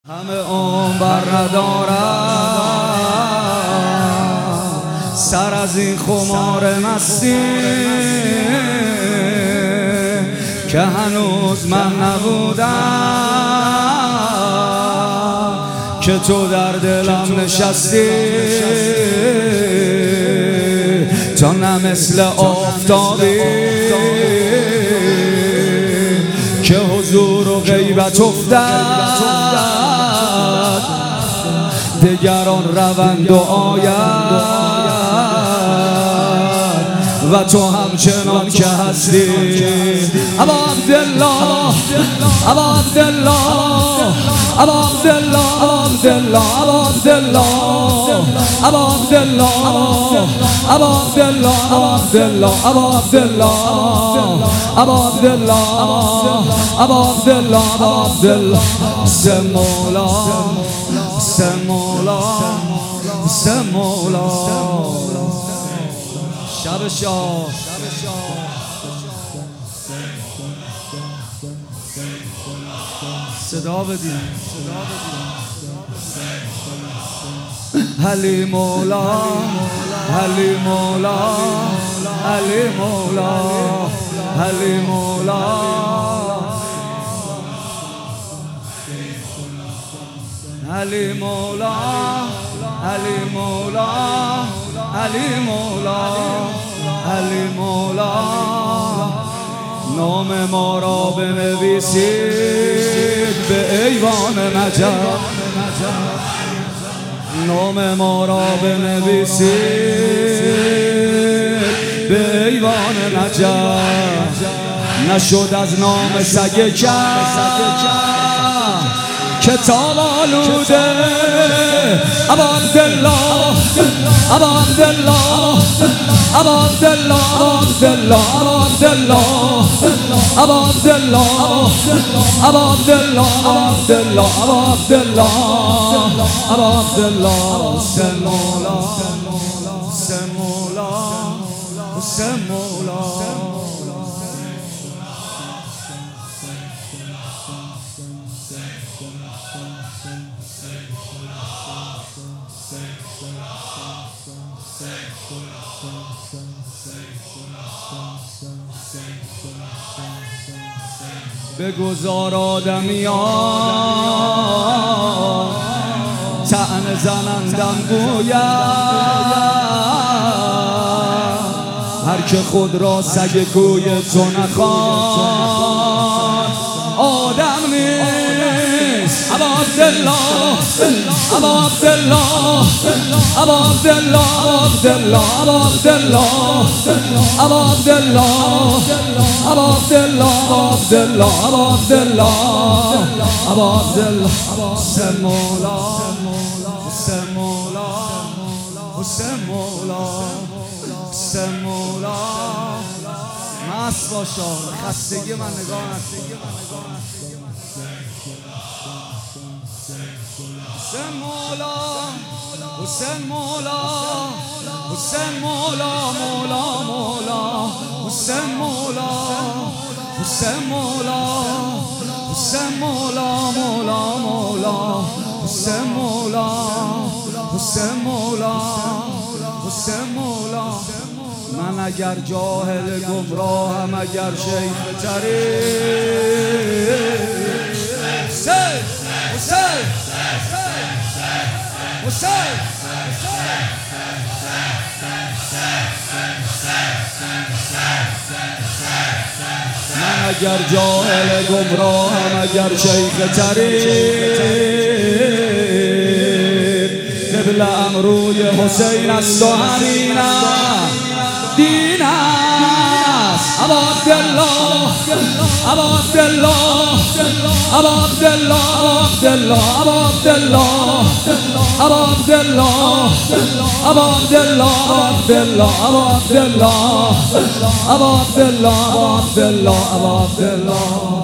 همه عمر ندارم سر از این خمار مستی که هنوز من نبودم که تو در دلم نشستی. تو نه مثل آفتابی که حضور و غیبت افتد دگران روند و آید و تو همچنان که هستی. ابا عبدالله ابا عبدالله ابا عبدالله ابا عبدالله ابا عبدالله ابا عبدالله ابا عبدالله ابا عبدالله ابا عبدالله ابا عبدالله سمولا سمولا سمولا شب شاه صدا بدیم علی مولا علی مولا علی مولا علی مولا علی مولا علی مولا علی مولا علی مولا. نام ما را بنویسید به ایوان نجف، نام ما را بنویسید به ایوان نجف. نشد از نام سگ کتاب آلوده. ابا عبدالله ابا عبدالله ابا عبدالله ابا عبدالله ابا عبدالله ابا عبدالله ابا عبدالله سمولا سمولا سمولا. بگذار آدمیان طعنه زنندم گوید هر که خود را سگ کوی تو نخواند آدم نیست. ابا عبدالله ابا عبدالله ابا عبدالله ابا عبدالله ابا عبدالله ابا عبدالله ابا عبدالله ابا عبدالله سمولا سمولا سمولا سمولا. مست باشا خستگی من نگاه نکنی. حسین مولا حسین مولا حسین مولا مولا مولا حسین مولا حسین مولا حسین مولا مولا مولا حسین مولا حسین مولا حسین مولا. من اگر جاهل گمراهم اگر شیخ طریق حسین حسین حسین من اگر جاهل گمراهم اگر شیخ طریق قبله‌ام روی حسین است و همینم دین است. ابا عبدالله ابا عبدالله ابا عبدالله ابا عبدالله ابا عبدالله ابا عبدالله ابا عبدالله ابا عبدالله ابا عبدالله ابا عبدالله ابا عبدالله.